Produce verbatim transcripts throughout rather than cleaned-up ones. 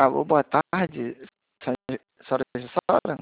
Alô, boa tarde, senhora Jussara.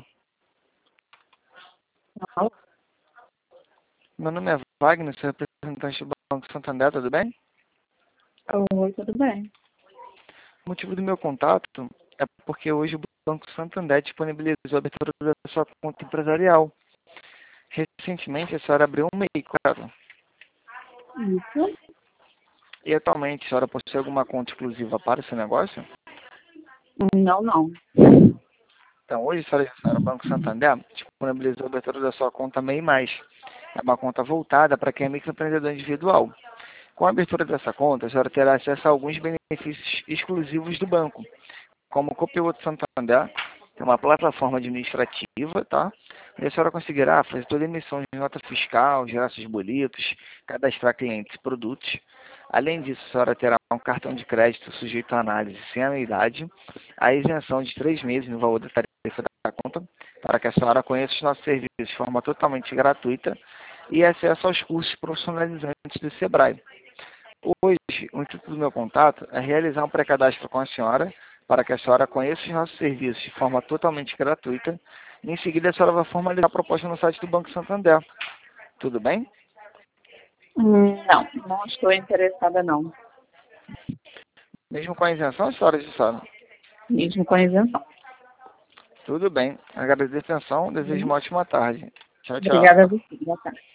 Alô? Meu nome é Wagner, sou representante do Banco Santander, tudo bem? Oi, tudo bem? O motivo do meu contato é porque hoje o Banco Santander disponibilizou a abertura da sua conta empresarial. Recentemente, a senhora abriu um M E I, claro. Isso? E atualmente, a senhora possui alguma conta exclusiva para esse negócio? Não, não. Então, hoje, senhora Jussara, o Banco Santander disponibilizou a abertura da sua conta M E I mais. É uma conta voltada para quem é microempreendedor individual. Com a abertura dessa conta, a senhora terá acesso a alguns benefícios exclusivos do banco, como o Copiloto Santander, que é uma plataforma administrativa, tá? E a senhora conseguirá fazer toda a emissão de nota fiscal, gerar seus boletos, cadastrar clientes e produtos. Além disso, a senhora terá um cartão de crédito sujeito à análise sem anuidade, a isenção de três meses no valor da tarifa da conta, para que a senhora conheça os nossos serviços de forma totalmente gratuita e acesso aos cursos profissionalizantes do Sebrae. Hoje, o intuito do meu contato é realizar um pré-cadastro com a senhora, para que a senhora conheça os nossos serviços de forma totalmente gratuita. E em seguida, a senhora vai formalizar a proposta no site do Banco Santander. Tudo bem? Hum, Não, não estou interessada, não. Mesmo com a isenção, senhora Jussara? Mesmo com a isenção. Tudo bem. Agradeço a atenção. Desejo Hum. uma ótima tarde. Tchau, tchau. Obrigada a você. Boa tarde.